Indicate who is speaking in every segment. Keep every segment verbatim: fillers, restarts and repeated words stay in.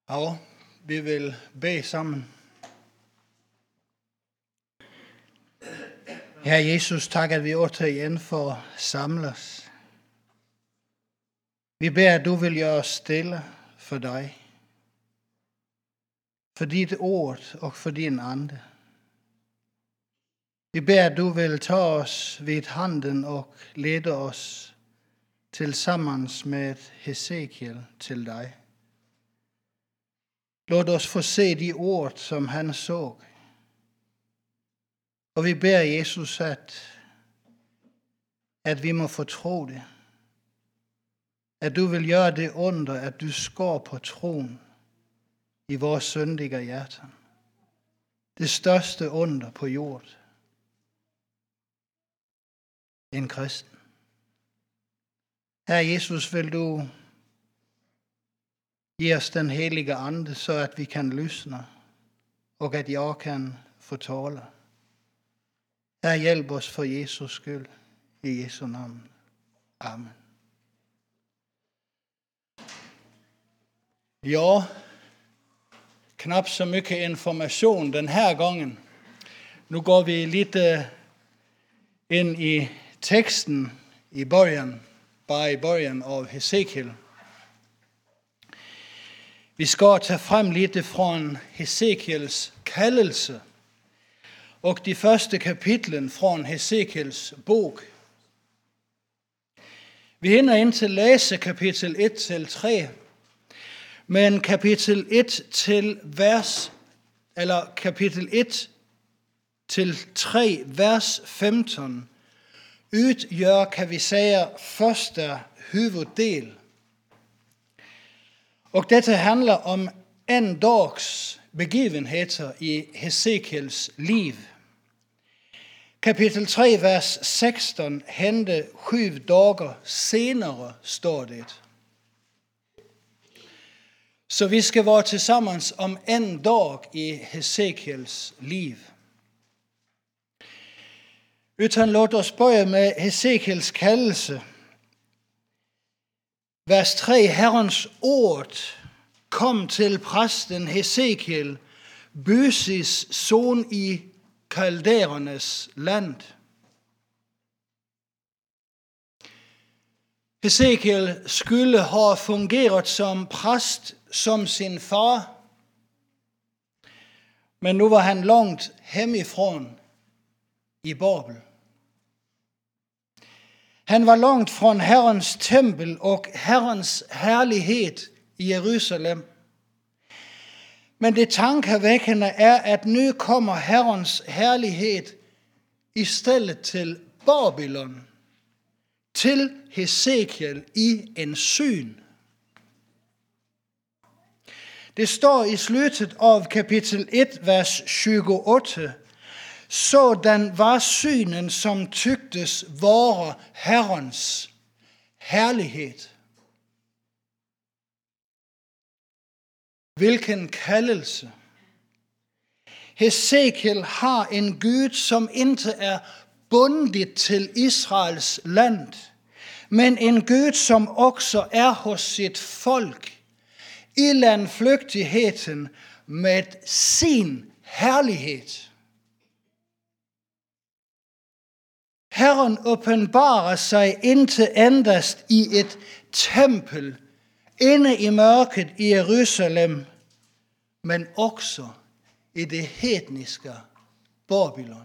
Speaker 1: Og vi vil bede sammen. Herre Jesus, tak at vi återigen får samles. Vi beder, at du vil gøre os stille for dig. For dit ord og for din ande. Vi beder, at du vil tage os ved handen og lede os tilsammens med Hesekiel til dig. Lad os få se de ord, som han så. Og vi beder Jesus, at, at vi må fortro det. At du vil gøre det under, at du skår på troen i vores syndige hjerter. Det største under på jorden. En kristen. Herre Jesus, vil du give os den hellige ande, så at vi kan lysne, og at jeg kan fortale. Herre, hjælp os for Jesus skyld. I Jesu navn. Amen. Ja, knap så mycket information den her gangen. Nu går vi lidt uh, ind i teksten i början, bare i början af Hesekiel. Vi skal tage frem lidt fra Hesekiels kaldelse og de første kapitlen fra Hesekiels bog. Vi ender ind til læse kapitel et til tre, men kapitel et til vers eller kapitel et til tre vers femten udgør, kan vi sige, første hoveddel. Og dette handler om en dags begivenheder i Hesekiels liv. Kapitel tre, vers seksten, hente syv dager senere, står det. Så vi skal være tilsammens om en dag i Hesekiels liv. Utan låt os bøje med Hesekiels kaldelse. Vers tre, Herrens ord kom til præsten Hesekiel, Busis son i Kaldæernes land. Hesekiel skulle have fungeret som præst som sin far, men nu var han langt hjemmefra i Babel. Han var langt fra Herrens tempel og Herrens herlighed i Jerusalem. Men det tankevækkende er, at nu kommer Herrens herlighed i stedet til Babylon, til Hesekiel i en syn. Det står i slutet af kapitel et, vers tyve-otte. Sådan var synen, som tygtes vare Herrens herlighed. Hvilken kaldelse. Hesekiel har en Gud, som ikke er bundet til Israels land, men en Gud, som også er hos sit folk, i landflygtigheden med sin herlighed. Herren åbenbarer sig indtil endast i et tempel, inde i mørket i Jerusalem, men også i det hedniske Babylon.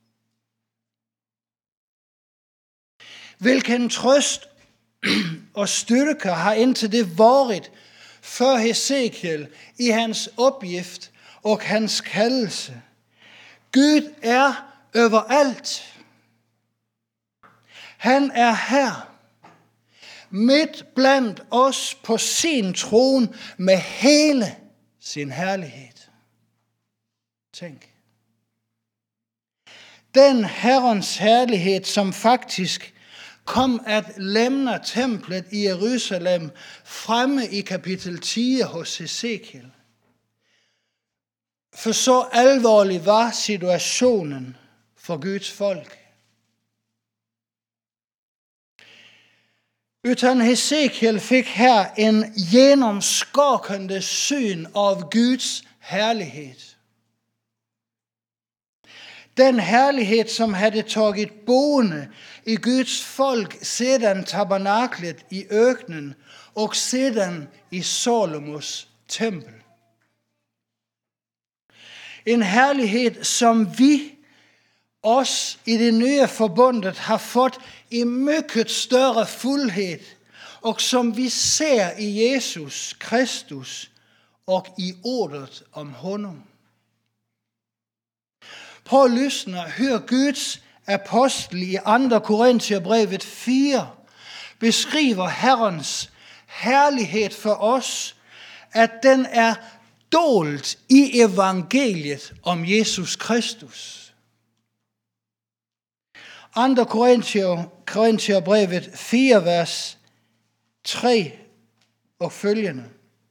Speaker 1: Hvilken trøst og styrke har indtil det varet for Hesekiel i hans opgift og hans kaldelse. Gud er overalt. Han er her, midt blandt os på sin trone med hele sin herlighed. Tænk. Den Herrens herlighed, som faktisk kom at læmne templet i Jerusalem fremme i kapitel ti hos Hesekiel. For så alvorlig var situationen for Guds folk. Utan Hesekiel fik her en genomskakande syn av Guds härlighet. Den härlighet som hade tagit boende i Guds folk sedan tabernaklet i öknen och sedan i Salomos tempel. En härlighet som vi, oss i det nya förbundet, har fått i mycket större fullhet och som vi ser i Jesus Kristus och i ordet om honom. Prøv at lyssna hur Guds apostel i andra Korinthierbrevet fyra beskriver Herrens härlighet för oss, att den är dolt i evangeliet om Jesus Kristus. andra Korinthierbrevet fyra, vers tre och följande.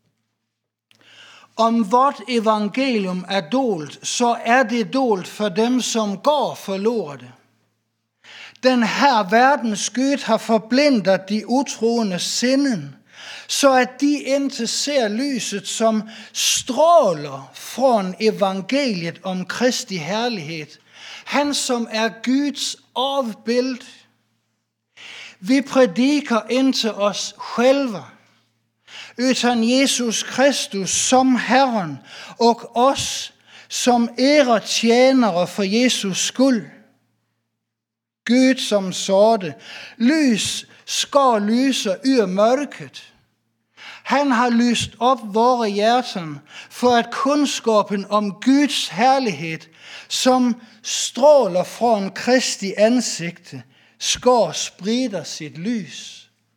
Speaker 1: Om vort evangelium er dolt, så er det dolt for dem, som går forlorede. Den her verdens Gud har forblindet de utroendes sinden, så at de ikke ser lyset, som stråler fra evangeliet om Kristi herlighed. Han, som er Guds avbild. Vi prædiker ikke os selv, utan Jesus Kristus som Herren, og os som ære tjenere for Jesus skyld. Gud som sagde, lys skal lyse ur mørket. Han har lyst op vore hjerten, for at kundskaben om Guds herlighed, som stråler fra en Kristi ansigte, skal spride sit lys.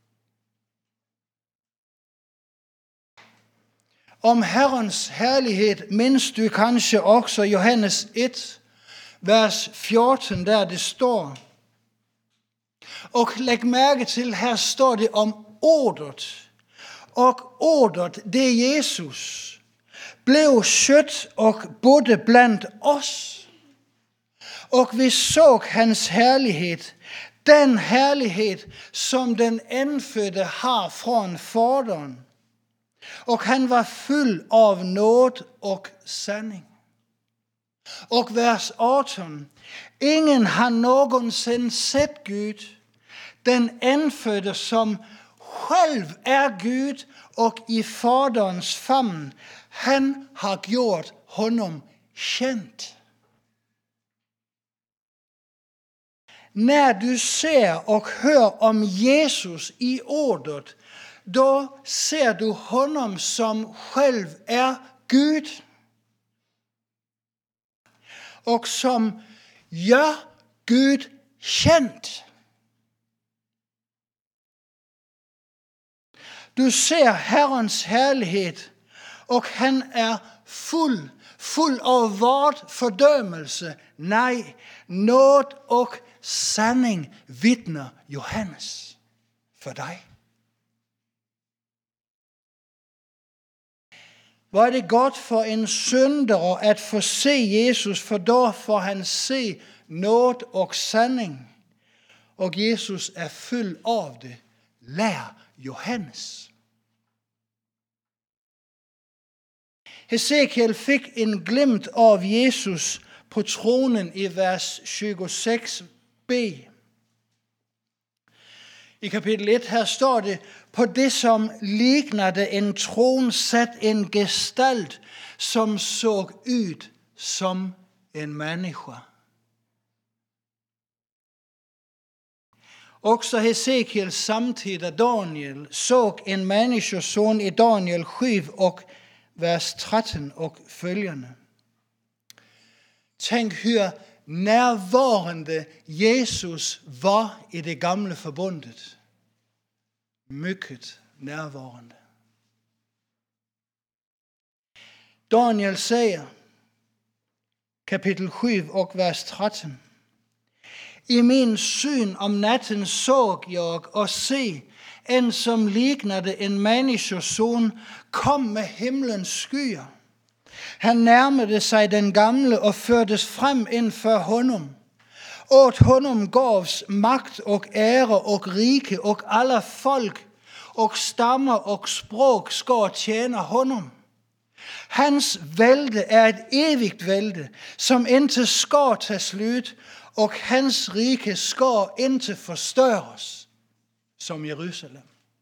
Speaker 1: Om Herrens herlighed mindes du kanskje også Johannes et, vers fjorten, der det står. Og læg mærke til, her står det om ordet. Og ordet, det er Jesus, blev sødt og bodde blandt os. Og vi så hans herlighed, den herlighed, som den indfødte har fra en faderen. Og han var fuld af nåd og sanding. Og vers atten. Ingen har nogensinde set Gud, den indfødte, som selv er Gud og i faderens famn. Han har gjort honom kendt. Når du ser og hører om Jesus i ordet, da ser du honom, som selv er Gud, og som gør Gud kendt. Du ser Herrens herlighed, og han er fuld, fuld af vort fordømmelse. Nej, nåd og sanding vidner Johannes for dig. Hvor er det godt for en synder at få se Jesus, for da får han se nåd og sanding. Og Jesus er fuld af det. Lær Johannes. Hesekiel fik en glimt af Jesus på tronen i vers tjugoseks b. I kapitel et her står det, på det som lignede en tron sat en gestalt, som så ud som en menneske. Også Hesekiel samtidig Daniel så en menneskeson i Daniel syv og vers tretten og følgende. Tænk hur nærvarende Jesus var i det gamle forbundet. Mycket nærvarende. Daniel siger, kapitel syv og vers tretten. I min syn om natten så jeg og se, en som lignede en menneskeson kom med himlens skyer. Han nærmede sig den gamle og førtes frem ind for honom. Åt honom gavs makt och ära och rike och alla folk och stammar och språk ska tjäna honom. Hans välde är ett evigt välde som inte ska ta slut och hans rike ska inte förstöras som Jerusalem.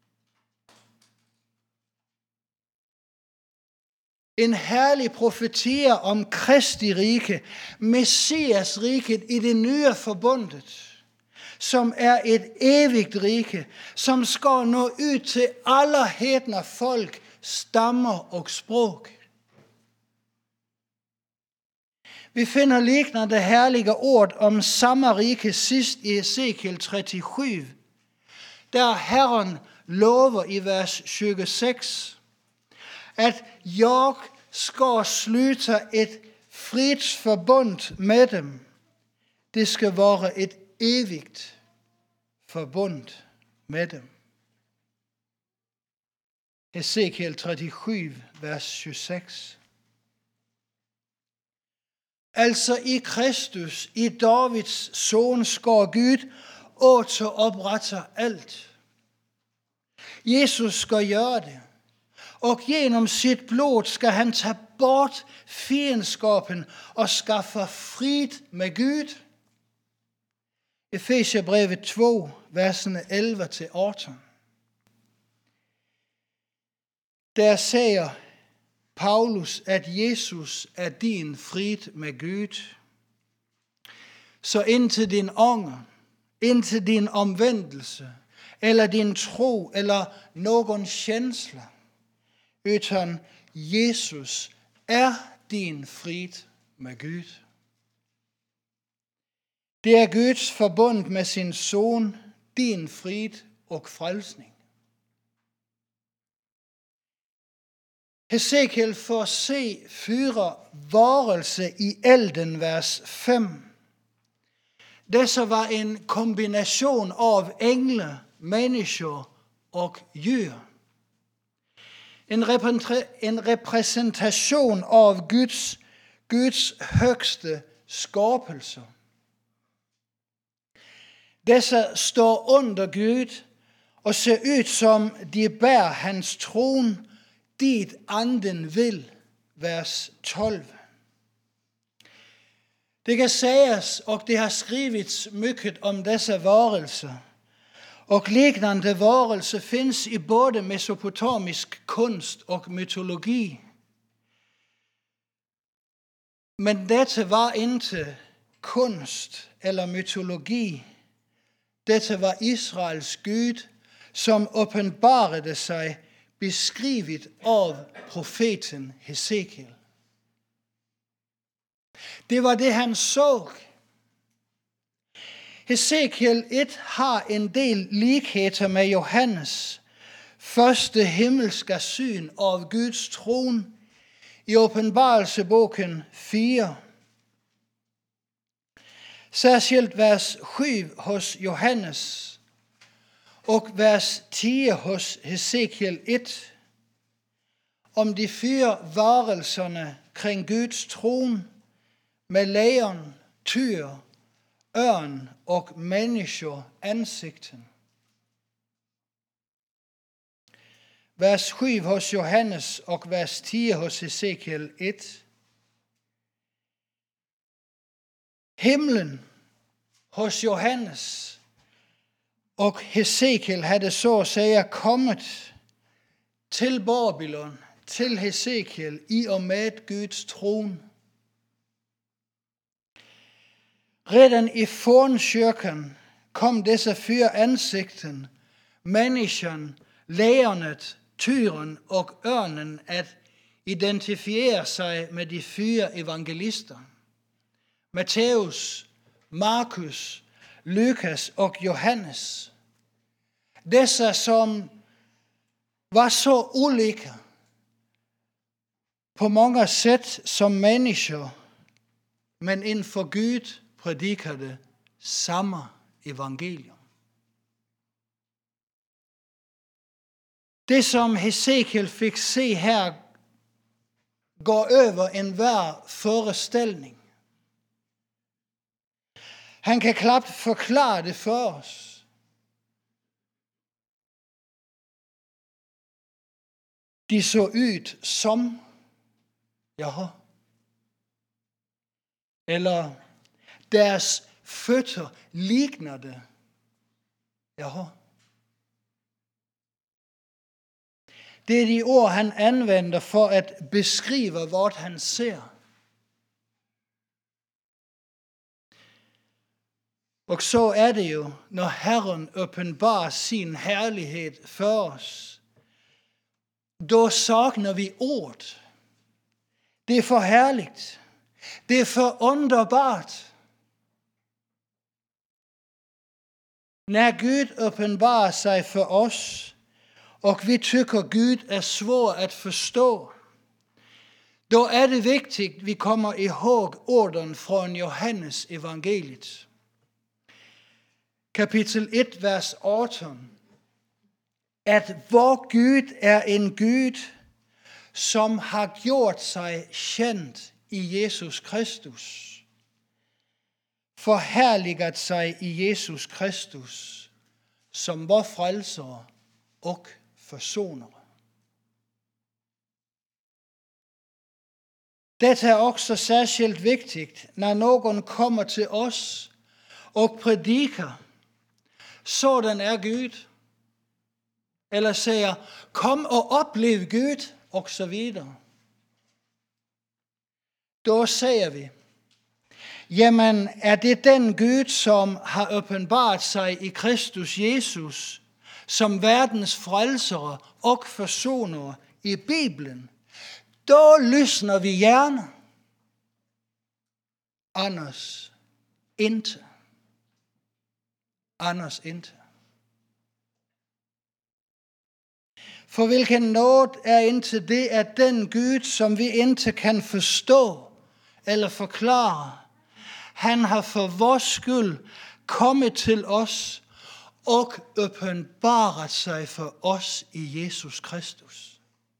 Speaker 1: En härlig profetia om Kristi rike, Messias riket i det nya förbundet, som är ett evigt rike, som ska nå ut till alla hedna folk, stammar och språk. Vi finner liknande härliga ord om samma rike sist i Hesekiel trettiosju, där Herren lovar i vers tjugosex att jag ska sluta ett fredsförbund med dem. Det ska vara ett evigt förbund med dem. Hesekiel trettiosju, vers tjugosex. Altså i Kristus, i Davids son, ska Gud återupprätta allt. Jesus ska göra det. Och genom sitt blod ska han ta bort fiendskapen och skaffa frid med Gud. Efesierbrevet två, verserna elva till arton. Där säger Paulus att Jesus är din frid med Gud. Så inte din ånger, inte din omvändelse, eller din tro, eller någon känsla, utan Jesus är din frid med Gud. Det är Guds förbund med sin son, din frid och frälsning. Hesekiel får se fyra varelser i elden, vers fem. Dessa var en kombination av änglar, människor och djur. En, repre- en representation av Guds, Guds högsta skapelser. Dessa står under Gud och ser ut som de bär hans tron dit anden vill, vers tolv. Det kan sägas och det har skrivits mycket om dessa varelser. Och liknande varelser finns i både mesopotamisk konst och mytologi. Men detta var inte konst eller mytologi. Detta var Israels Gud som uppenbarade sig, beskrivet av profeten Hesekiel. Det var det han såg. Hesekiel ett har en del likheter med Johannes första himmelska syn av Guds tron i Uppenbarelseboken fyra. Särskilt vers sju hos Johannes och vers tio hos Hesekiel ett. Om de fyra varelserna kring Guds tron med lejon, tyr, örn och människor ansikten. Vers sju hos Johannes och vers tio hos Hesekiel ett. Himlen hos Johannes och Hesekiel hade så att säga kommit till Babylon, till Hesekiel i och med Guds tron. Redan i fornkyrkan kom dessa fyra ansikten, människan, lejonet, tyren och örnen, att identifiera sig med de fyra evangelister. Matteus, Markus, Lukas och Johannes. Dessa som var så olika på många sätt som människor, men inför Gud predikade samma evangelium. Det som Hesekiel fick se här går över enhver föreställning. Han kan klart forklare det for os. De så ud som Jaha. Eller deres fødder ligner det. Jaha. Det er de ord, han anvender for at beskrive, hvad han ser. Og så er det jo, når Herren åbenbarer sin herlighed for os. Da savner vi ordet. Det er for herligt. Det er for underbart. Når Gud åbenbarer sig for os, og vi tykker Gud er svår at forstå, da er det vigtigt, at vi kommer ihåg ordene fra Johannes evangeliet. Kapitel et, vers atten. At vor Gud er en Gud, som har gjort sig kendt i Jesus Kristus. Forherliget sig i Jesus Kristus, som vor frelser og forsoner. Dette er også særskilt vigtigt, når nogen kommer til os og prædiker, sådan er Gud. Eller siger, kom og oplev Gud, og så videre. Da siger vi, jamen er det den Gud, som har åbenbart sig i Kristus Jesus, som verdens frelsere og forsonere i Bibelen, da lysner vi gerne. Anders ikke. Anders ikke. For hvilken nåde er indtil det, at den Gud, som vi ikke kan forstå eller forklare, han har for vores skyld kommet til os og åbenbaret sig for os i Jesus Kristus.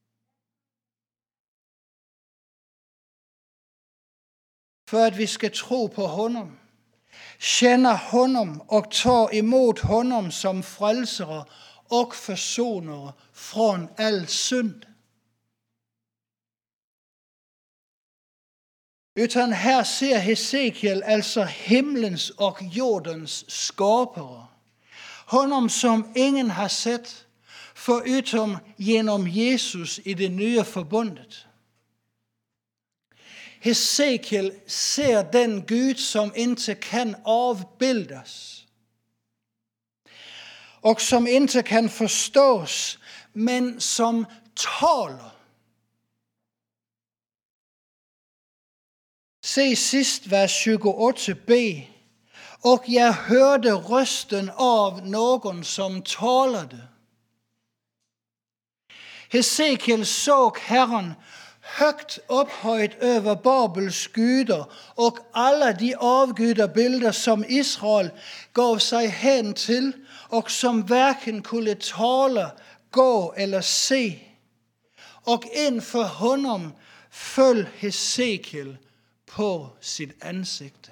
Speaker 1: For at vi skal tro på honom, kender honom og tager imod honom som frelsere og forsonere fra al synd. Utan her ser Hesekiel altså himlens og jordens skabere. Honom som ingen har set, foruden gennem Jesus i det nye forbundet. Hesekiel ser den Gud, som ikke kan afbildes, og som ikke kan forstås, men som taler. Se sidst vers tjueotte b. Og jeg hørte røsten af nogen, som talede. Hesekiel så Herren højt ophøjt over Babels gyder, og alle de afguderbilleder, som Israel gav sig hen til, og som hverken kunne tale, gå eller se. Og ind for honom følg Hesekiel på sit ansigt.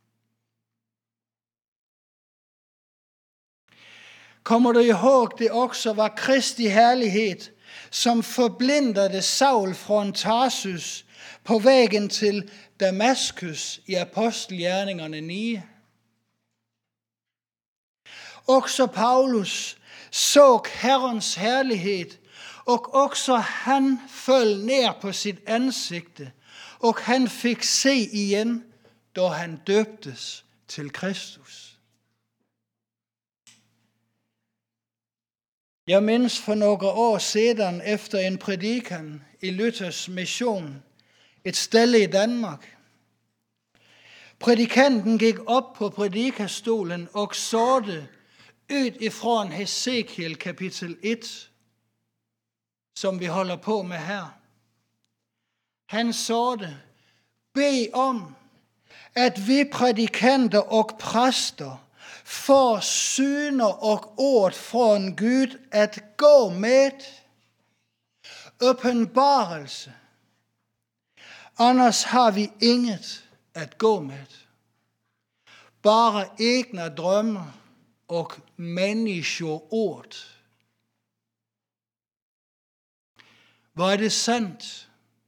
Speaker 1: Kommer du ihåg, det også var Kristi herlighed, som forblindede Saul fra Tarsus på vejen til Damaskus i Apostelgjerningerne ni. Også Paulus så Herrens herlighed, og også han faldt ned på sit ansigte, og han fik se igen, da han døbtes til Kristus. Jeg mindes for nogle år siden efter en prædiken i Luthers mission et sted i Danmark. Prædikanten gik op på prædikastolen og så det ud ifrån Hesekiel kapitel et, som vi holder på med her. Han så det, bed om, at vi prædikanter og præster får syner og ord fra en Gud at gå med, åbenbarelse. Annars har vi inget at gå med. bara egna drömmar och människoord. Hvor er det sandt?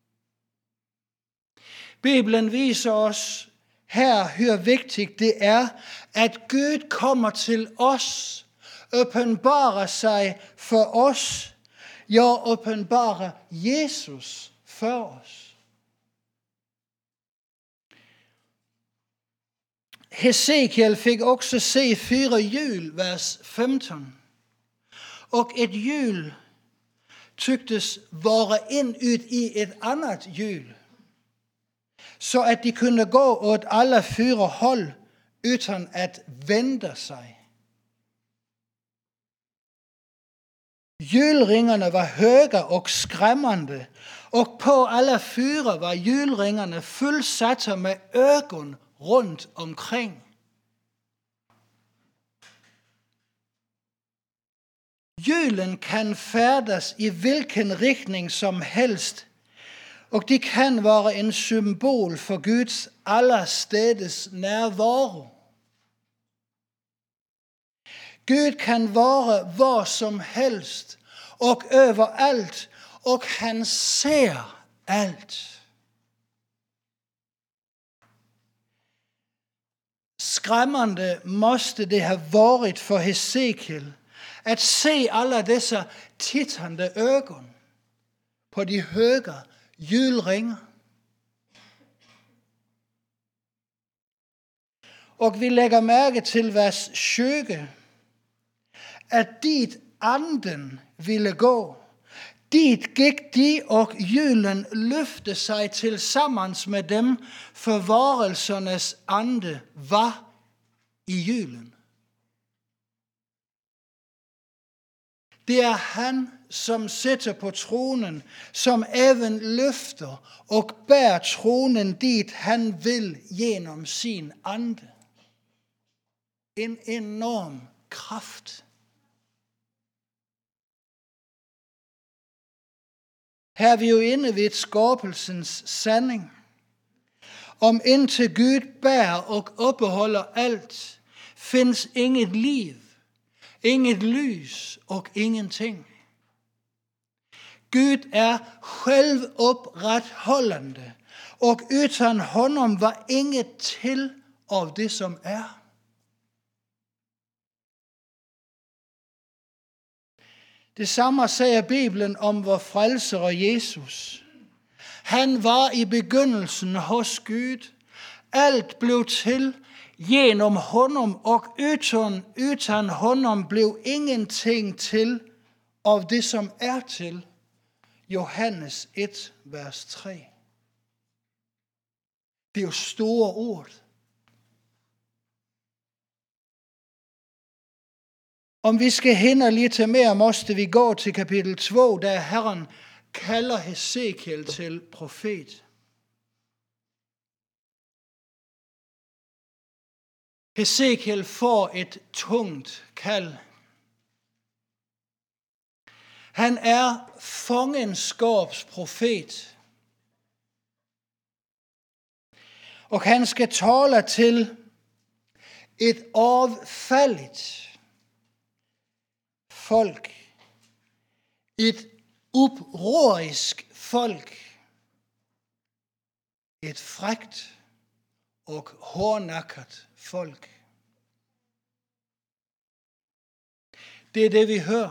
Speaker 1: Bibelen viser os her, hur vigtigt det er, at Gud kommer til os, åbenbarer sig for os, ja, åbenbarer Jesus for os. Hesekiel fik også se fire hjul, vers femten. Og et hjul tyktes vare ind ud i et andet hjul, så at de kunne gå åt alle fire hold, uden at vende sig. Hjulringerne var høje og skræmmende, og på alle fire var hjulringerne fuldsatte med øgon rundt omkring. Hjulen kan færdes i hvilken riktning som helst, og de kan være en symbol for Guds allerstedes nærvaro. Gud kan være hvor som helst og overalt, og han ser alt. Skræmmende måste det have været for Hesekiel at se alle disse tittande øgon på de høje hjulringer. Og vi lægger mærke til vers tyve, at dit anden ville gå. Dit gik de, og hjulen løfte sig til sammens med dem, for varelsernes ande var i hjulen. Det er han, som sitter på tronen, som even løfter og bærer tronen dit, han vil gennem sin ande. En enorm kraft. Her er vi jo inde ved skabelsens sanding. Om indtil Gud bærer og opbeholder alt, findes inget liv, inget lys og ingenting. Gud er selvopretholdende, og uden honom var inget til af det, som er. Det samme siger Bibelen om vor frelser Jesus. Han var i begyndelsen hos Gud. Alt blev til gennem honom, og uden, uden honom blev ingenting til af det, som er til. Johannes et, vers tre. Det er jo store ord. Om vi skal hinde lidt mere, måste vi gå til kapitel to, der Herren kalder Hesekiel til profet. Hesekiel får et tungt kald. Han er fangenskabsprofet. Og han skal tale til et affaldigt folk. Et uprorisk folk. Et frækt og hårdnakket folk. Det er det, vi hører.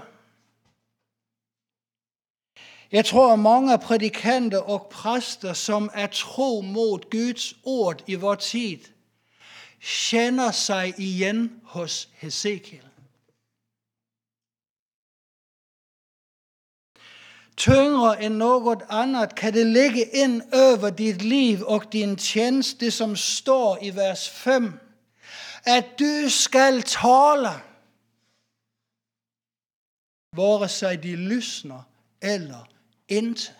Speaker 1: Jeg tror, mange prædikanter og præster, som er tro mod Guds ord i vor tid, kender sig igen hos Hesekiel. Tyngre end noget andet kan det ligge ind over dit liv og din tjeneste, som står i vers fem, at du skal tale, vare sig de lysner eller ikke.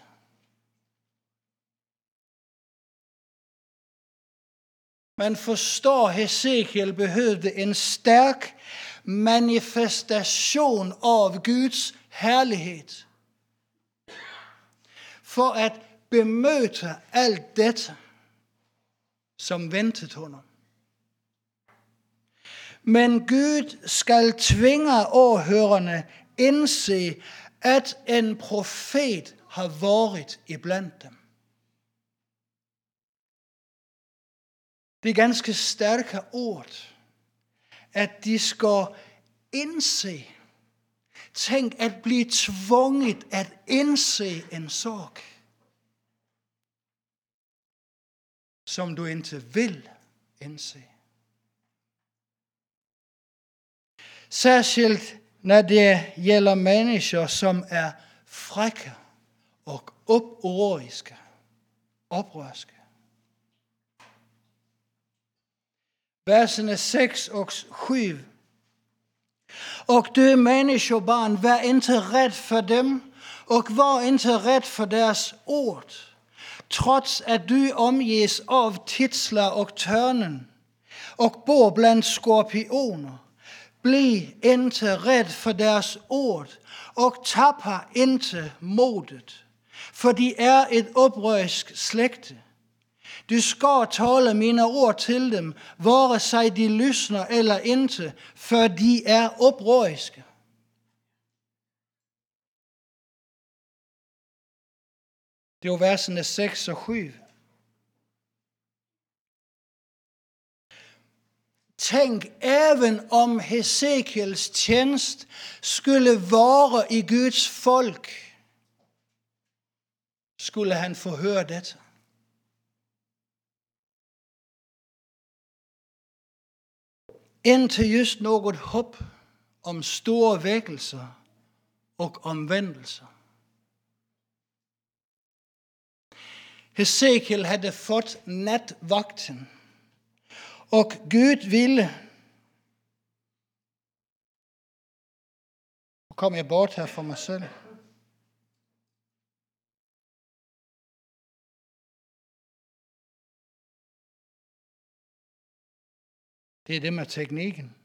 Speaker 1: Man forstår, Hesekiel behøvede en stærk manifestation af Guds herlighed for at bemøde alt dette, som ventede honom. Men Gud skal tvinge overhørerne indse, at en profet har været iblandt dem. Det er ganske stærke ord, at de skal indse. Tænk at blive tvunget at indse en sorg, som du ikke vil indse. Særskilt når det gælder mennesker, som er frække og oprøriske. Oprørske. Versene seks og syv. Og du menneskebarn, vær ikke red for dem, og var ikke red for deres ord, trods at du omgives af tidsler og tørnen, og bor blandt skorpioner. Bliv ikke red for deres ord, og tapper ikke modet, for de er et oprørsk slægte. Du skal tale mine ord til dem, vare sig de lysner eller ikke, for de er oprøriske. Det var versene seks og syv. Tænk, even om Hesekiels tjenest skulle vare i Guds folk, skulle han få høre dette. Indtil just noget håb om store vækkelser og omvendelser. Hesekiel havde fået natvagten, og Gud ville. Nu kom jeg bort her for mig selv. Det er det med teknikken.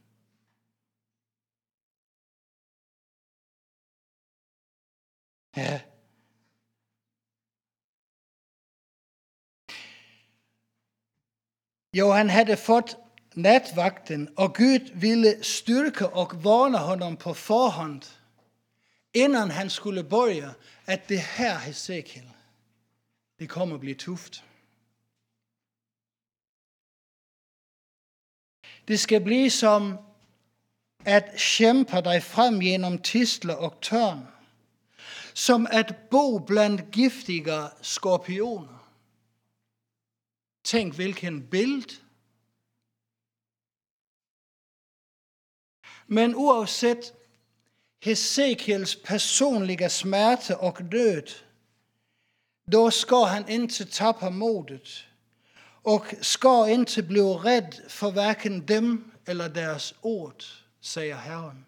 Speaker 1: Ja. Jo, han havde fået natvagten, og Gud ville styrke og varne honom på forhånd, inden han skulle bøje, at det her Hesekiel, det kommer at blive tuft. Det skal blive som at kæmpe dig frem gennem tistler og tørn, som at bo blandt giftige skorpioner. Tænk, hvilken bild. Men uafset Hesekiels personlige smerte og død, då skal han ikke tappe modet, og skal ikke blive red for hverken dem eller deres ord, siger Herren.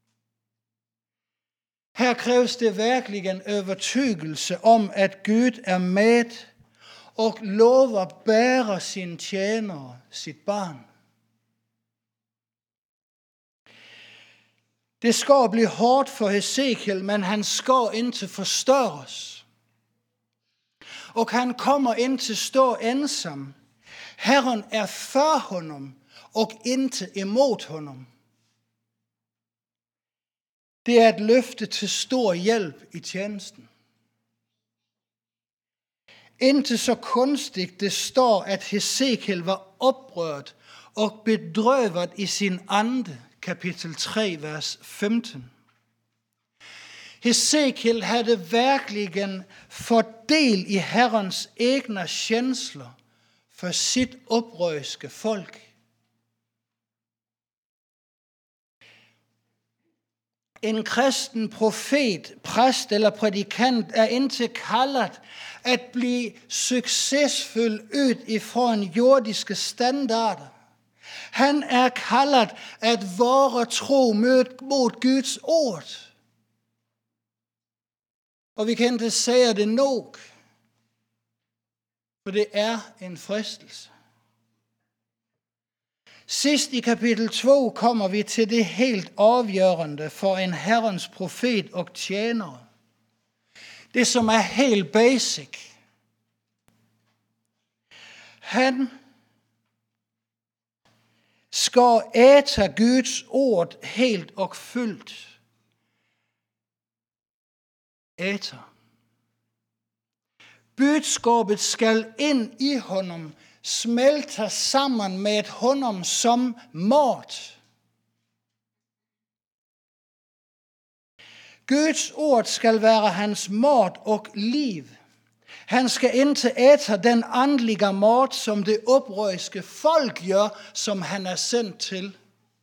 Speaker 1: Her kræves det virkelig en overtygelse om, at Gud er med og lover bære sin tjener, sit barn. Det skal blive hårdt for Hesekiel, men han skal ikke forstørres. Og han kommer ind til stå ensam. Herren er for honom og ikke imod honom. Det er et løfte til stor hjælp i tjenesten. Indtil så kunstigt det står, at Hesekiel var oprørt og bedrøvet i sin ande, kapitel tre, vers femten. Hesekiel havde virkelig fået del i Herrens egne kænsler for sit oprørske folk. En kristen profet, præst eller prædikant er ikke kaldet at blive succesfuld ud ifrån jordiske standarder. Han er kaldet at være tro mod Guds ord. Og vi kan ikke sige det nok, for det er en fristelse. Sidst i kapitel to kommer vi til det helt afgørende for en Herrens profet og tjener. Det som er helt basic. Han skal æta Guds ord helt og fyldt. Æta. Budskabet skal ind i honom, smelter sammen med honom som mat. Guds ord skal være hans mat og liv. Han skal ikke æta den andlige mat, som det oprørske folk gør, som han er sendt til.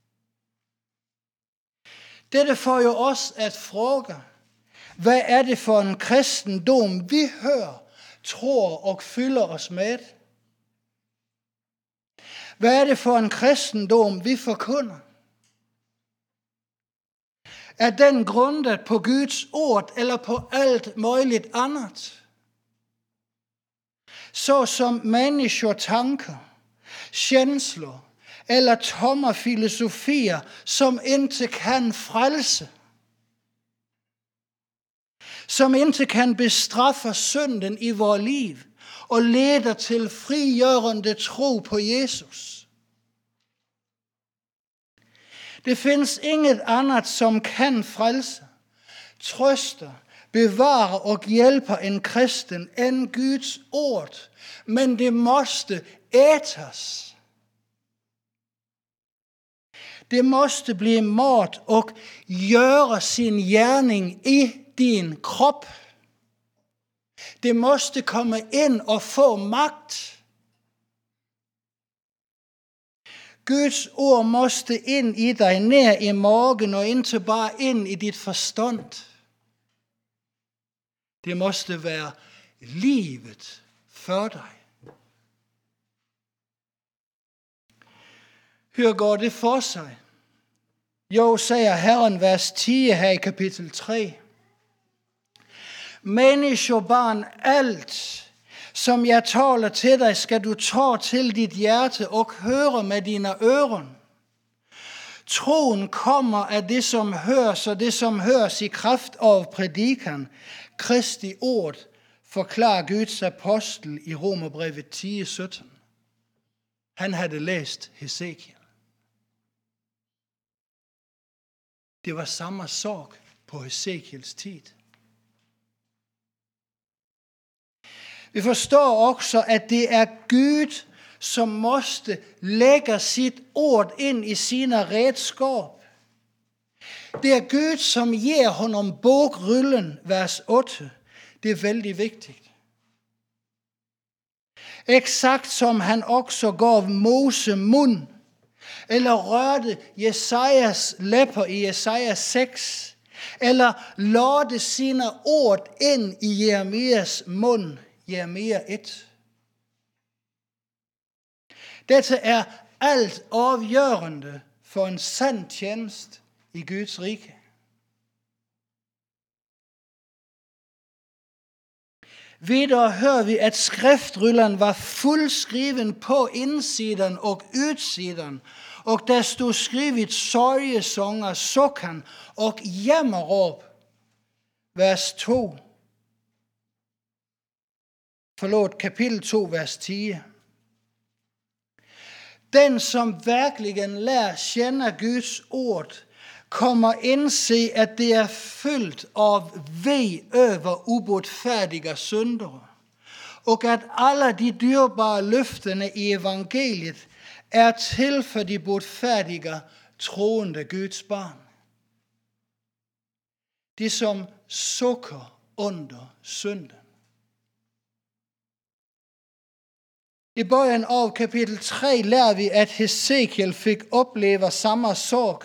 Speaker 1: Dette får jo os at fråge, hvad er det for en kristendom, vi hører, tror og fylder os med? Hvad er det for en kristendom, vi forkunder? Er den grundet på Guds ord eller på alt muligt andet? Så som mennesker tanker, känslor eller tomme filosofier, som ikke kan frelse. Som ikke kan bestraffe synden i vores liv og leder til frigørende tro på Jesus. Det findes inget andet, som kan frelse, trøste, bevare og hjælpe en kristen end Guds ord, men det måste ætes. Det måste blive mat og gøre sin gerning i din krop. Det måste komme ind og få magt. Guds ord måste ind i dig, nær i magen og ikke bare ind i dit forstand. Det måste være livet for dig. Hør går det for sig? Jo, siger Herren, vers ti her i kapitel tre. Menneskebarn, alt, som jeg taler til dig, skal du tage til dit hjerte og høre med dine ører. Troen kommer af det, som høres, og det, som høres i kraft af prædikan. Kristi ord, forklarer Guds apostel i Romerbrevet ti sytten. Han havde læst Hesekiel. Det var samme sorg på Hesekiels tid. Vi forstår også, at det er Gud, som måste lægge sit ord ind i sine redskab. Det er Gud, som giver honom bogrullen, vers otte. Det er vældig vigtigt. Eksakt som han også gav Mose mund, eller rørte Jesajas læpper i Jesaja seks, eller lodde sine ord ind i Jeremias mund, Jeremia et. Dette er alt afgørende for en sand tjeneste i Guds rige. Videre hører vi, at skriftrullen var fuldskriven på indsiden og udsiden, og der stod skrevet sorgesanger, sukken og jammerråb. Vers to. Forlåt, kapitel to, vers ti. Den, som virkelig lærer kende Guds ord, kommer indse, at det er fyldt af ve over ubotfærdige syndere, og at alle de dyrbare løftene i evangeliet er til for de botfærdige, troende Guds barn. De, som sukker under synden. I bøjen af kapitel tre lærer vi, at Hesekiel fik opleve samme sorg,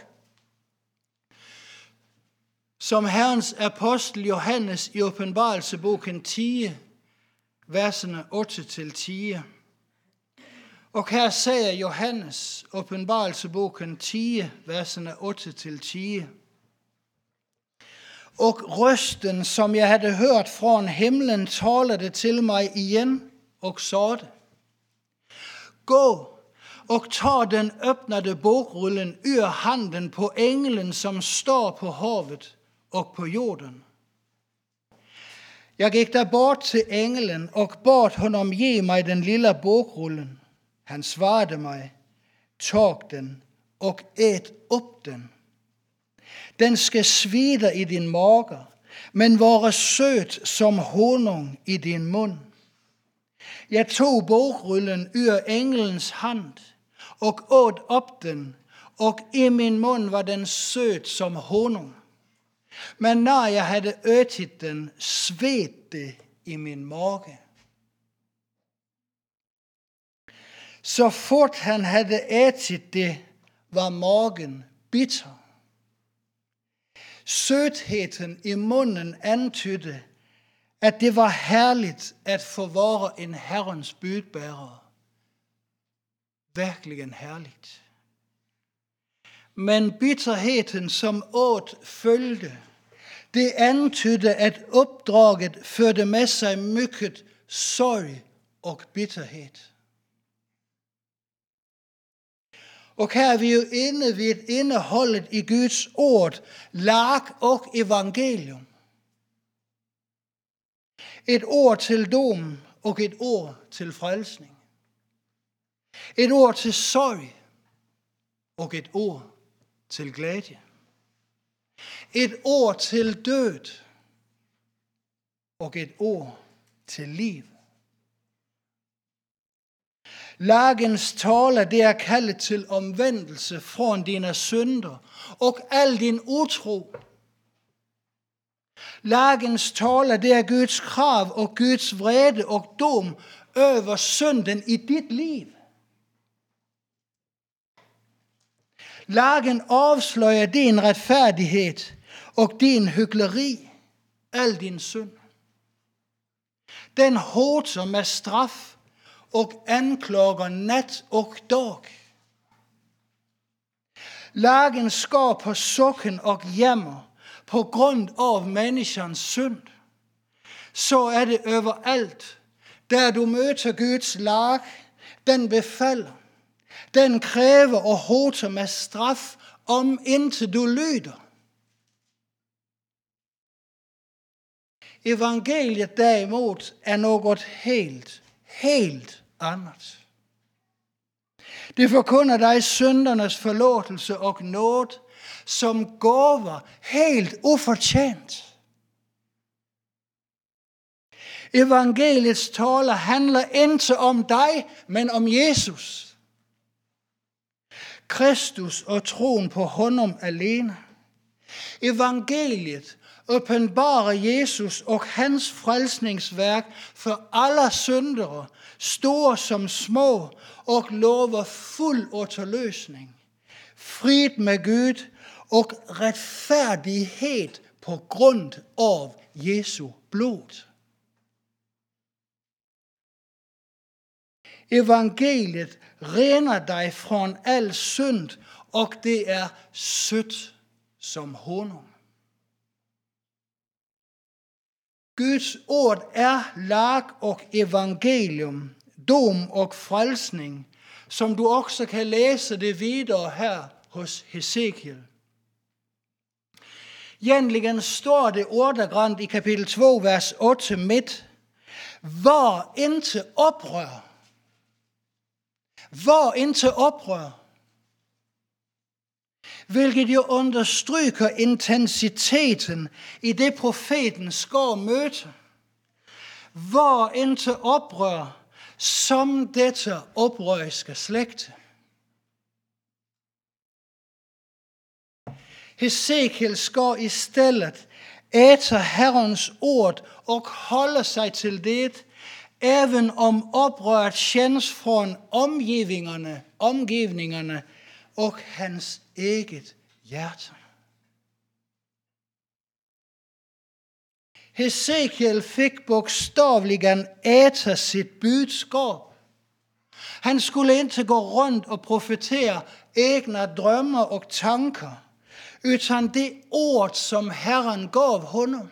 Speaker 1: som Herrens apostel Johannes i Åbenbarelsebogen ti, versene otte til ti. Og her siger Johannes, Åbenbarelsebogen ti, versene otte til ti. Og røsten, som jeg havde hørt fra himlen, talede til mig igen og sagde: Gå og tag den øppnede bogrullen ur handen på englen, som står på havet og på jorden. Jeg gik der bort til englen og bad honom give mig den lille bogrullen. Han svarede mig: tag den og ät upp den. Den skal svida i din mage, men vare søt som honung i din mund. Jeg tog bogrullen ur englens hand, og åt op den, og i min mund var den søt som honung. Men når jeg havde ætit den, sved det i min mage. Så fort han havde ætit det, var magen bitter. Sødheden i munden antydde, at det var herligt at få være en Herrens budbærer. Virkelig herligt. Men bitterheden, som åt følgde, det antydde, at opdraget førte med sig mycket sorg og bitterhed. Og her er vi jo inde ved indeholdet i Guds ord, lag og evangelium. Et ord til dom og et ord til frelsning. Et ord til sorg og et ord til glæde. Et ord til død og et ord til liv. Lagens tale, det er kaldet til omvendelse fra dine synder og al din utro. Lagens tale, det er Guds krav og Guds vrede og dom over synden i dit liv. Lagen afslører din retfærdighed og din hykleri, al din synd. Den hoter med straf og anklager nat og dag. Lagen skar på sukken og jammer på grund af menneskens synd. Så er det overalt, der du møder Guds lag, den befalder. Den kræver og hoter med straf, om indtil du lyder. Evangeliet derimod er noget helt, helt andet. Det forkunder dig syndernes forlåtelse og nåd, som gaver helt ufortjent. Evangeliets tale handler ikke om dig, men om Jesus. Kristus og troen på honom alene. Evangeliet åbenbarer Jesus og hans frelsningsværk for alle syndere, store som små, og lover fuld återløsning, frid med Gud og retfærdighed på grund af Jesu blod. Evangeliet rener dig fra al synd, og det er sødt som honung. Guds ord er lag og evangelium, dom og frelsning, som du også kan læse det videre her hos Hesekiel. Egentligen står det ordagrant i kapitel to, vers otte midt. Var ikke oprør. Var ikke oprør. Hvilket jo understryker intensiteten i det profeten skal møde. Var ikke oprør som dette oprørske slægte. Hesekiel skal i stedet æte Herrens ord og holde sig til det, even om oprøret kjennes fra omgivningerne, omgivningerne og hans eget hjerte. Hesekiel fik bogstavligen æte sit budskab. Han skulle ikke gå rundt og profetere egne drømmer og tanker, utan det ord, som Herren gav honom.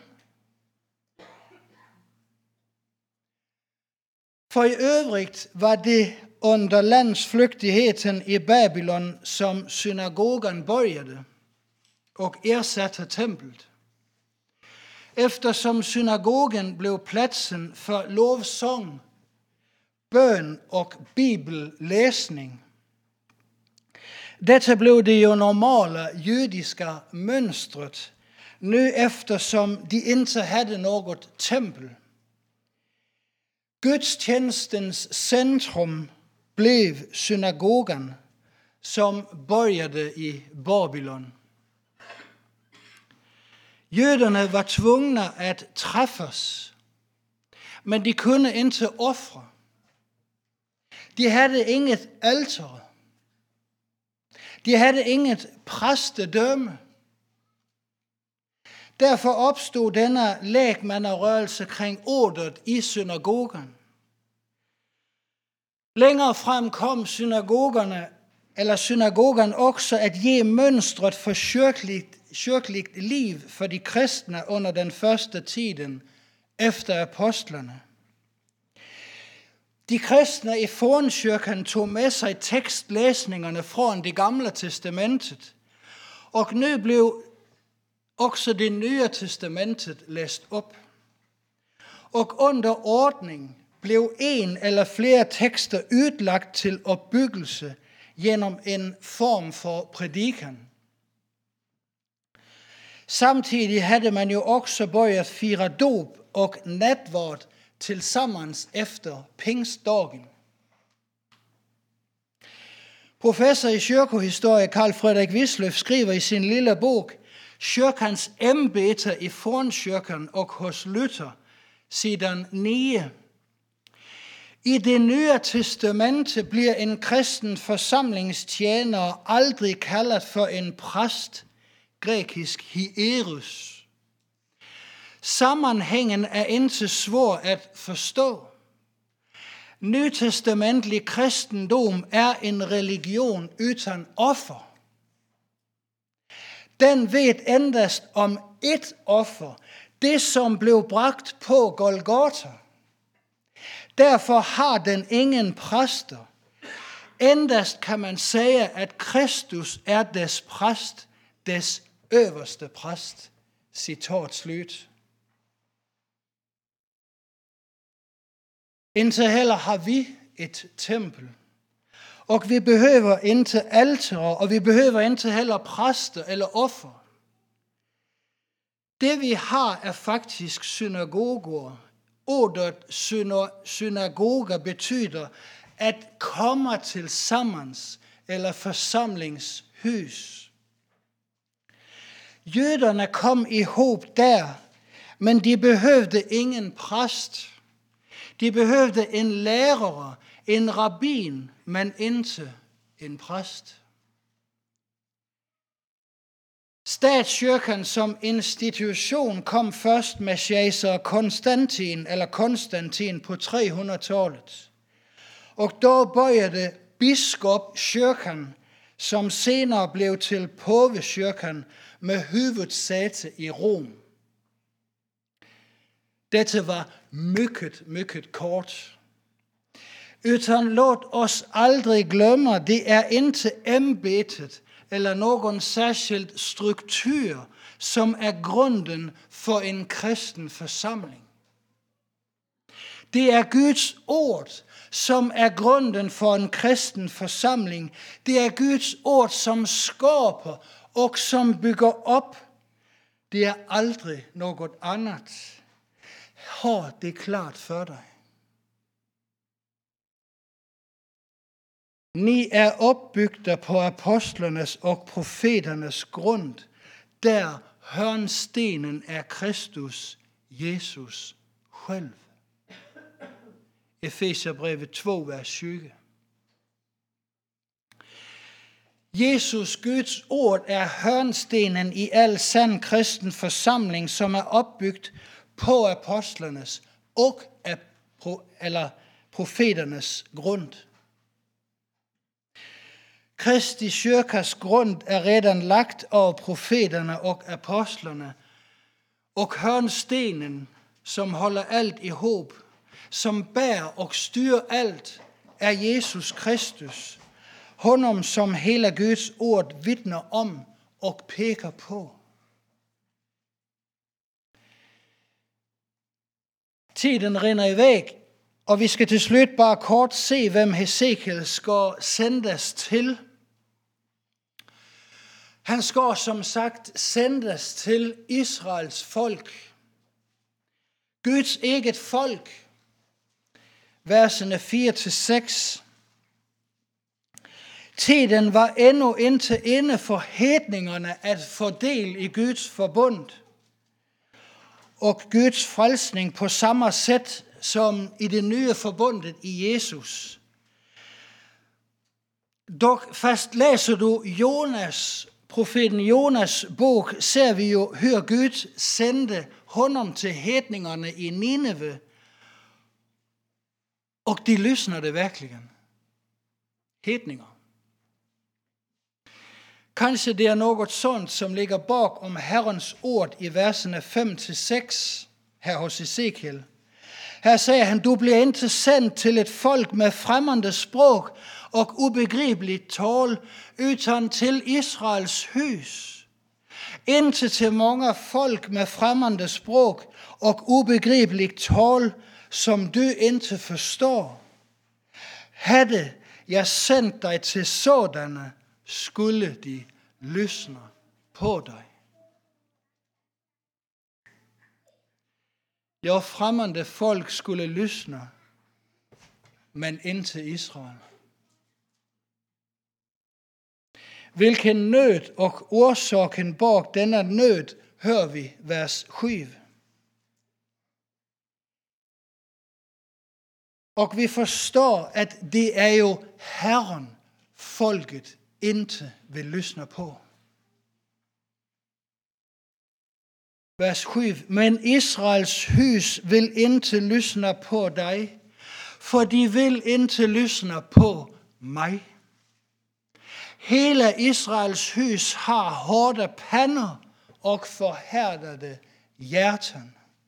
Speaker 1: For i øvrigt var det under landsflygtigheden i Babylon, som synagogen började og ersatte templet. Eftersom synagogen blev pladsen for lovsang, bøn og bibellæsning. Dette blev det jo normale jødiske mønstret, nu eftersom de ikke havde noget tempel. Gudstjenestens centrum blev synagogen, som började i Babylon. Jøderne var tvungne at træffes, men de kunne ikke ofre. De havde inget alter. De havde inget præstedømme. Derfor opstod denne lægmanderørelse kring ordet i synagogen. Længere frem kom synagogerne, eller synagogen også at give mønstret for kyrkligt, kyrkligt liv for de kristne under den første tiden efter apostlerne. De kristne i fornkirken tog med sig tekstlæsningerne fra det gamle testamentet, og nu blev også det nye testamentet læst op. Og under ordning blev en eller flere tekster udlagt til opbyggelse gennem en form for prædiken. Samtidig havde man jo også bøjet fire dåb og natvard til sammens efter pingstdagen. Professor i kyrkohistorie Carl Frederik Wisløff skriver i sin lille bog Kyrkans embeder i fornkirken og hos Luther, siden ni. I det nye testamente bliver en kristen forsamlingstjener aldrig kaldet for en præst, grækisk hierus. Sammenhængen er ikke svår at forstå. Nytestamentlig kristendom er en religion uden offer. Den ved endast om et offer, det som blev bragt på Golgotha. Derfor har den ingen præster. Endast kan man sige, at Kristus er des præst, des øverste præst. Citat slut. Indtil heller har vi et tempel. Og vi behøver ikke altere, og vi behøver ikke heller præster eller offer. Det vi har er faktisk synagoger. Ordet synagoger betyder at komme til sammens eller forsamlingshus. Jøderne kom i håb der, men de behøvede ingen præst. De behøvede en lærer, en rabbin, men ikke en præst. Statskirken som institution kom først med kejser Konstantin eller Konstantin på tre hundrede-tallet. Og da bøjede biskop kyrken, som senere blev til påvekyrken med hovedsæde i Rom. Dette var mycket, mycket kort. Utan låt os aldrig glemme, det er ikke embedet eller nogen særskilt struktur, som er grunden for en kristen forsamling. Det er Guds ord, som er grunden for en kristen forsamling. Det er Guds ord, som skaber og som bygger op. Det er aldrig noget andet. Har det klart for dig. Ni er opbygget på apostlenes og profeternes grund, der hørnstenen er Kristus, Jesus selv. Efeserbrevet to, vers syv. Jesus, Guds ord, er hørnstenen i al sand kristen forsamling, som er opbygget på apostlenes og eller profeternes grund. Kristi kyrkas grund er redan lagt over profeterne og apostlerne, og hørnstenen, som holder alt i håb, som bærer og styrer alt, er Jesus Kristus, honom som hele Guds ord vidner om og peger på. Tiden rinder i væk, og vi skal til slut bare kort se, hvem Hesekiel skal sendes til. Han skal som sagt sendes til Israels folk. Guds eget folk. Versene fire til seks. Tiden var endnu indtil inde for hedningerne at få del i Guds forbund og Guds frelsning på samme sæt som i det nye forbundet i Jesus. Dog fast læser du Jonas, profeten Jonas bog, ser vi jo, hør Gud sendte honom til hedningerne i Nineve, og de lysner det virkelig. Hedninger. Kanskje det er noget sånt, som ligger bag om Herrens ord i versene fem til seks her hos Ezekiel. Her siger han, du bliver ikke sendt til et folk med fremmede sprog og ubegribeligt tål, utan til Israels hus. Indtil til mange folk med fremmede sprog og ubegribeligt tål, som du ikke forstår. Havde jeg sendt dig til sådanne, skulle de lysne på dig. Ja, fremmede folk skulle lysne, men ind til Israel. Hvilken nød og årsaken bag denne nød, hører vi vers syv. Og vi forstår, at det er jo Herren, folket ikke vil lysne på. Vers syv. Men Israels hus vil ikke lysne på dig, for de vil ikke lysne på mig. Hele Israels hus har hårde pander og forhærdede hjerter.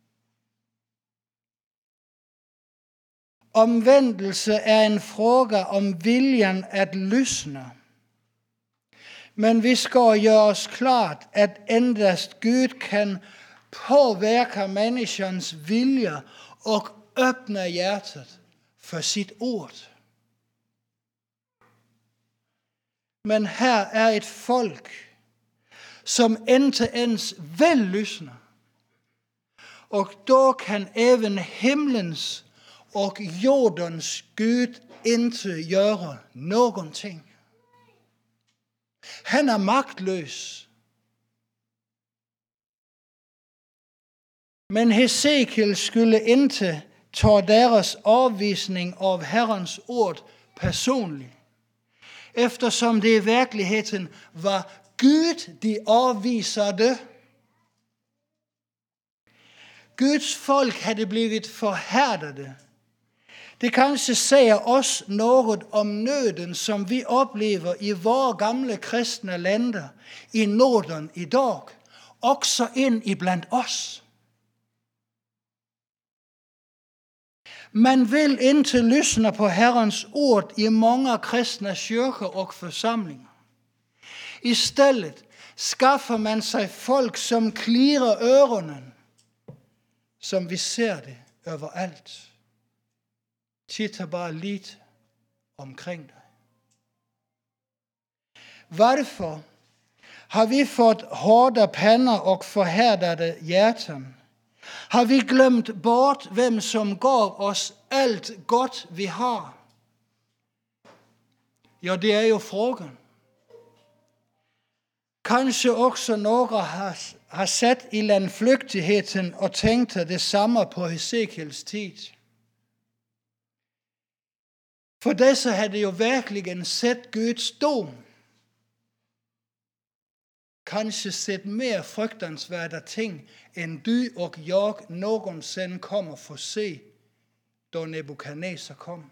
Speaker 1: Omvendelse er en fråga om viljen at lysne. Men vi skal gøre os klart, at endast Gud kan påvirke menneskens vilje og åbne hjertet for sit ord. Men her er et folk, som end til ends vil lysne. Og då kan even himlens og jordens Gud ikke gøre nogen ting. Han er magtløs. Men Hesekiel skulle ikke tage deres afvisning af Herrens ord personligt, eftersom det i virkeligheden var Gud, de afvisede. Guds folk havde blivet forhærdede. Det kanskje siger os noget om nøden, som vi oplever i vores gamle kristne lande i Norden i dag, også ind i blandt os. Man vil ikke lysne på Herrens ord i mange kristne kirker og forsamlinger. I stedet skaffer man sig folk, som klirrer ørerne, som vi ser det overalt. Titter bare lidt omkring dig. Hvorfor har vi fået hårde pander og forhærdede hjerter? Har vi glemt bort, hvem som går os alt godt, vi har? Ja, det er jo frågan. Kanskje også nogle har, har sat i landflygtigheden og tænkt det samme på Hesekiels tid. For disse havde jo virkelig set Guds dom. Kanskje set mere frygtansværte ting, end du og jeg nogensinde kommer for se, da Nebukadnesar kom.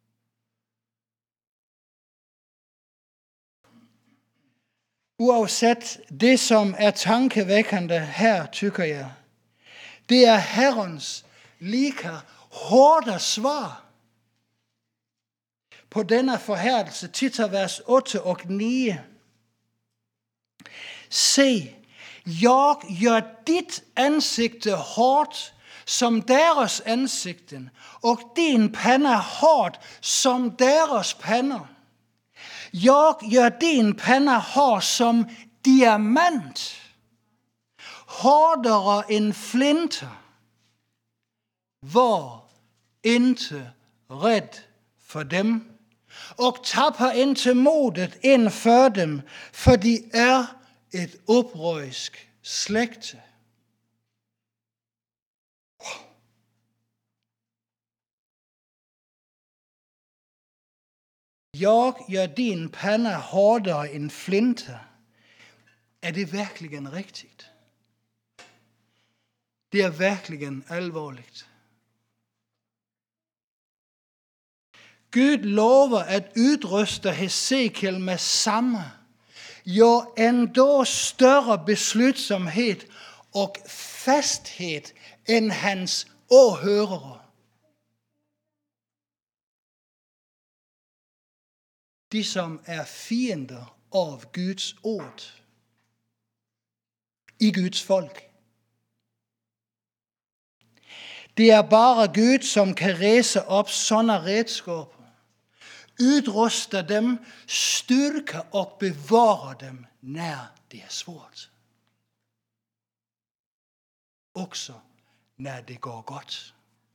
Speaker 1: Uafsett det, som er tankevækkende her, tykker jeg, det er Herrens like hårde svar på denne forhærdelse, titter vers otte og ni. Se, jeg gør dit ansigte hårdt som deres ansigten, og din pande hårdt som deres pander. Jeg gør din pande hård som diamant, hårdere end flinter, hvor inte red for dem, og tapper indtil modet ind for dem, for de er et oprøjsk slægte. Wow. Jeg gør din pande hårdere end flinter. Er det virkelig rigtigt? Det er virkelig alvorligt. Gud lover at udruste Hesekiel med samme, jo endda større beslutsomhed og fasthed end hans åhørere. De som er fiender af Guds ord i Guds folk. Det er bare Gud, som kan ræse op sådanne redskaber, udruste dem, styrke og bevare dem, når det er svært. Også når det går godt.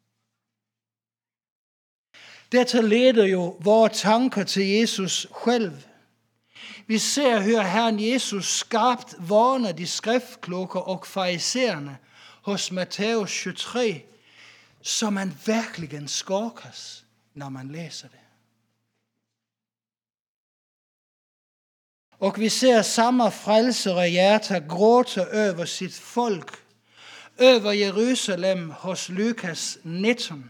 Speaker 1: Dette leder jo vores tanker til Jesus selv. Vi ser her Herren Jesus skabt varner de skriftkloge og farisæerne hos Matthæus tyve-tre, så man virkelig skåkes, når man læser det. Og vi ser samme frelsere hjerter gråte over sit folk, over Jerusalem hos Lukas nitten.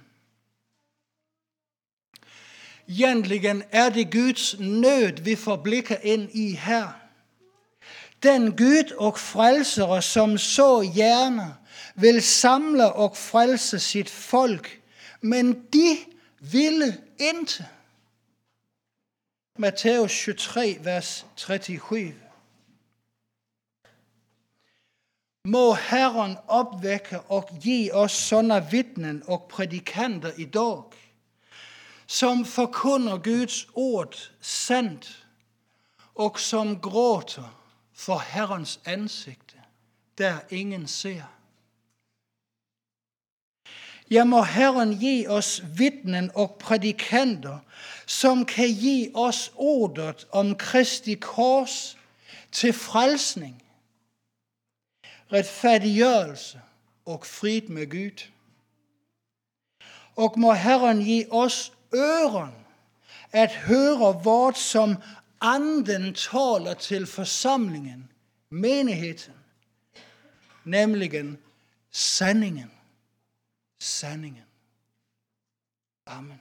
Speaker 1: Egentlig er det Guds nød, vi får blikket ind i her. Den Gud og frelsere, som så gerne vil samle og frelse sit folk, men de ville ikke. Matthæus tyve-tre, vers treogtyve. Må Herren opvække og give os sådanne vidnen og prædikanter i dag, som forkunder Guds ord sandt, og som gråter for Herrens ansigte, der ingen ser. Ja, må Herren give os vidnen og prædikanter, som kan give os ordet om Kristi kors til frelsning, retfærdiggørelse og frid med Gud. Og må Herren give os øren at høre vort, som anden taler til forsamlingen, menigheden, nemlig sandingen. Sandingen. Amen.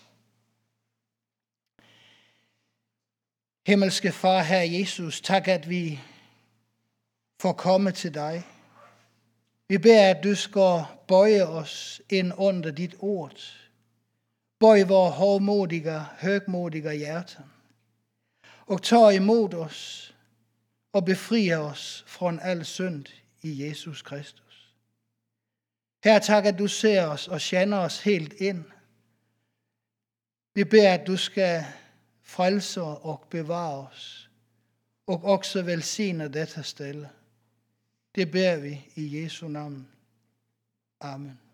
Speaker 1: Himmelske Far, Herre Jesus, tak at vi får komme til dig. Vi beder, at du skal bøje os ind under dit ord. Bøj vores hovmodige, høgmodige hjerter. Og tag imod os og befri os fra al synd i Jesus Kristus. Her tak, at du ser os og kender os helt ind. Vi beder, at du skal frelse og bevare os, og også velsigne dette sted. Det beder vi i Jesu navn. Amen.